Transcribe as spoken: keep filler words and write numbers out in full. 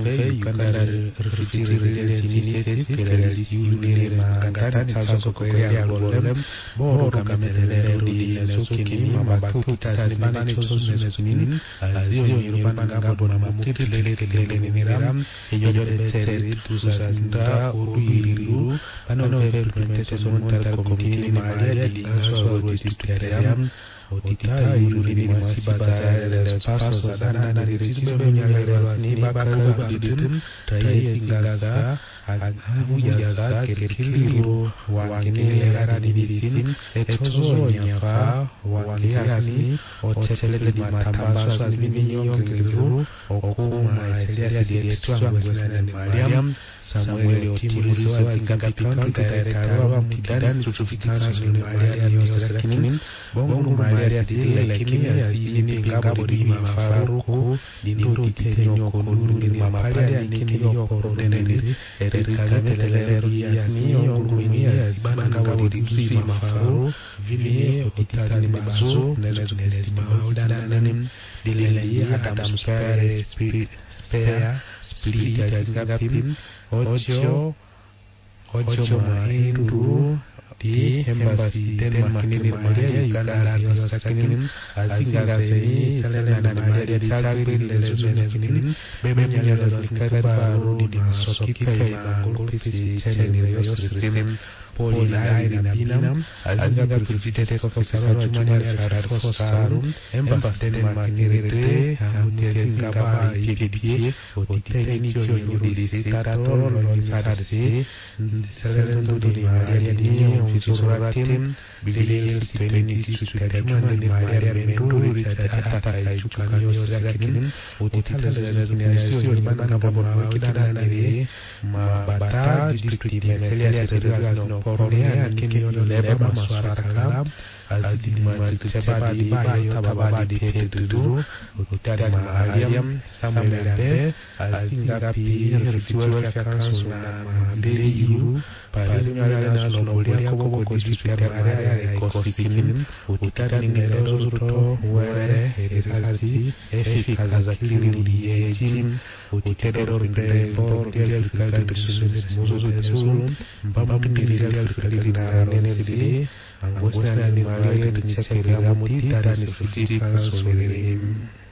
Numve Uganda Refugee Resilience Initiative Kerali Unire Mangatan Chazo Korea Golem Boro Kametere Rudi Nesukini Mabaku Tasmani Chosu Nesunin Azio Yuruban Gabo Mamukit Lele Lele Niram Yodore Tseri Tusasindra Uriru Pano Implementation Montal Committee Maria di Aswa Rotiteriam Otita Yuruni Masibata Del Paso Sadana Ritio Nyagara Niba Kabadum Taye Singaza Abu Yaza Kirkiro Wangini Radi Disim Etozo Nyafa Wangiasni Otele di Matambaso Minio Guru Okuma Elia di Tuangwesna Mariam Samuel Otimizo Azingapikan Director Mutidan Sufikansu Maria Yosrakinin Bongo Maria Dile Lakini Azini Pingabo di Mafaruko Dindu Titenyo Koluni Maparia Nikini Yokoroneli Erika Meteleri Yasni Ongumini Azibangabo di Zuzi Mafaru Vivie Otitani Bazo Nezunes Maudananim Dileli Adam Spare Spare Spirit Azingapim Ocho Ocho Maindu di Embassy Denmark ni Maria Uganda Yosakinin Azingazeni Selena Maria di Sagri Lezunezunin Bemenya Rosikari Baru di Masoki Kaimangul Pisi Cheni Yosrisim Poli Laina Binam Azinga Presidente Officer Jumani Alfaro Sarum Embassy Denmark ni Rete Hamute Zingaba I P P Otiteni Yuri Sitator Lonisarse Selena di Maria di Fisuratim Bilis Twenty Sutajman di Maria Mendu Ritata Chukanyo Zakinin Utitala Zazunasio Bangabon Kidanari Mabata District Meselia Sergazno Poronia Kinyo Leba Maswaraka Azidima Tsebadi Bayo Tababadi Petudu Utitala Mariam Samuel Azingapi Ritual Council Mandiri Iru Parinyala Nobolia Kobo District Kosikin Utitani Nerozuto Were Erizati Efi Kazakiri Ejim Utitero Repo Del Fikadus Mozu Tesum Bamukiri Del Fikadina Nenesi Angosna Maria Chekira Muti Dani Fujika Solirim